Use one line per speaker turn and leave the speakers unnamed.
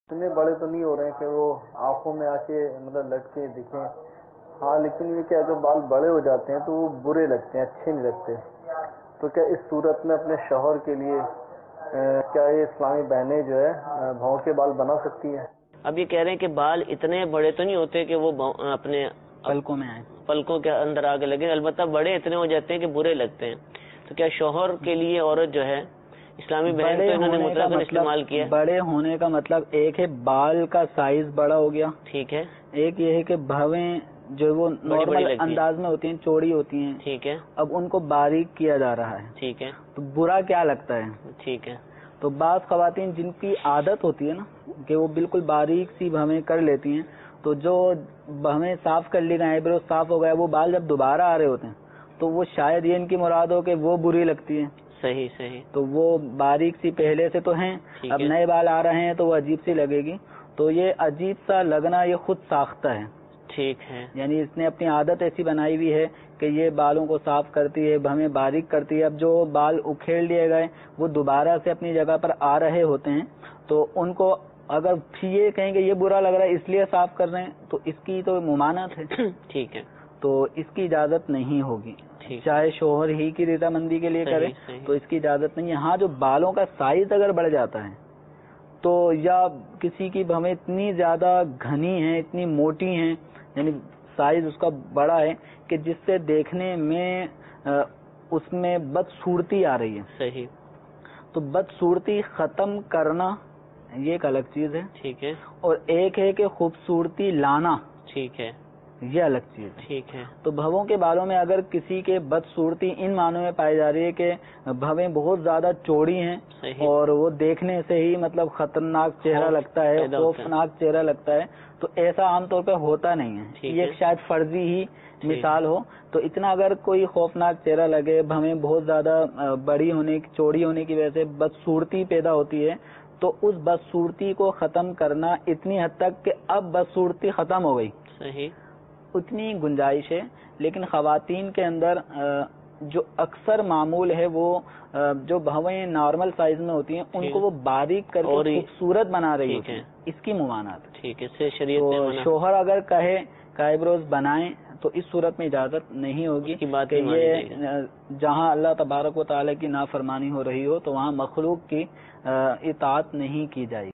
اتنے بڑے تو نہیں ہو رہے ہیں کہ وہ آنکھوں میں آ کے مطلب لٹکے دکھیں. ہاں لیکن یہ کیا جو بال بڑے ہو جاتے ہیں تو وہ برے لگتے ہیں, اچھے نہیں لگتے. تو کیا اس صورت میں اپنے شوہر کے لیے کیا یہ اسلامی بہنیں جو ہے بھاؤں کے بال بنا سکتی ہیں؟
اب یہ کہہ رہے ہیں کہ بال اتنے بڑے تو نہیں ہوتے کہ وہ اپنے
پلکوں میں آئے,
پلکوں کے اندر آگے لگے, البتہ بڑے اتنے ہو جاتے ہیں کہ برے لگتے ہیں. تو کیا شوہر کے لیے عورت جو ہے اسلامی بہن تو انہوں نے مطلق استعمال کیا؟
بڑے ہونے کا مطلب ایک ہے بال کا سائز بڑا ہو گیا,
ٹھیک ہے.
ایک یہ ہے کہ بھویں جو وہ نارمل انداز میں ہوتی ہیں چوڑی ہوتی ہیں,
ٹھیک ہے.
اب ان کو باریک کیا جا رہا ہے,
ٹھیک ہے.
تو برا کیا لگتا ہے؟
ٹھیک ہے.
تو بعض خواتین جن کی عادت ہوتی ہے نا کہ وہ بالکل باریک سی بھویں کر لیتی ہیں, تو جو بھویں صاف کر لی گئے, آئی برو صاف ہو گیا, وہ بال جب دوبارہ آ رہے ہوتے ہیں تو وہ شاید یہ ان کی مراد ہو کہ وہ بری لگتی ہے.
صحیح صحیح.
تو وہ باریک سی پہلے سے تو ہیں, اب نئے بال آ رہے ہیں تو وہ عجیب سی لگے گی. تو یہ عجیب سا لگنا یہ خود ساختہ ہے,
ٹھیک ہے.
یعنی اس نے اپنی عادت ایسی بنائی ہوئی ہے کہ یہ بالوں کو صاف کرتی ہے, ہمیں باریک کرتی ہے. اب جو بال اکھیڑ لیے گئے وہ دوبارہ سے اپنی جگہ پر آ رہے ہوتے ہیں, تو ان کو اگر یہ کہیں کہ یہ برا لگ رہا ہے اس لیے صاف کر رہے ہیں تو اس کی تو ممانعت ہے.
ٹھیک ہے.
تو اس کی اجازت نہیں ہوگی, چاہے شوہر ہی کی رضامندی کے لیے کرے تو اس کی اجازت نہیں ہے. ہاں جو بالوں کا سائز اگر بڑھ جاتا ہے تو یا کسی کی بھویں اتنی زیادہ گھنی ہیں, اتنی موٹی ہیں, یعنی سائز اس کا بڑا ہے کہ جس سے دیکھنے میں اس میں بدصورتی آ رہی ہے.
صحیح.
تو بدصورتی ختم کرنا یہ ایک الگ چیز ہے,
ٹھیک ہے. اور
ایک ہے کہ خوبصورتی لانا,
ٹھیک ہے,
یہ الگ چیز ہے.
ٹھیک ہے.
تو بھووں کے بالوں میں اگر کسی کے بدصورتی ان معنوں میں پائی جا رہی ہے کہ بھویں بہت زیادہ چوڑی ہیں اور وہ دیکھنے سے ہی مطلب خطرناک چہرہ لگتا ہے, خوفناک چہرہ لگتا ہے, تو ایسا عام طور پہ ہوتا نہیں ہے. یہ ایک شاید فرضی ہی مثال ہو. تو اتنا اگر کوئی خوفناک چہرہ لگے, بھویں بہت زیادہ بڑی ہونے چوڑی ہونے کی وجہ سے بدصورتی پیدا ہوتی ہے, تو اس بدصورتی کو ختم کرنا اتنی حد تک کہ اب بدصورتی ختم ہو گئی,
صحیح,
اتنی گنجائش ہے. لیکن خواتین کے اندر جو اکثر معمول ہے وہ جو بھویں نارمل سائز میں ہوتی ہیں ان کو وہ باریک کر کے خوبصورت بنا رہی ہوتی ہیں, اس کی ممانعت.
ٹھیک ہے. شریعت
شوہر اگر کہے کہ آئیبروز بنائیں تو اس صورت میں اجازت نہیں ہوگی کہ یہ جہاں اللہ تبارک و تعالیٰ کی نافرمانی ہو رہی ہو تو وہاں مخلوق کی اطاعت نہیں کی جائے.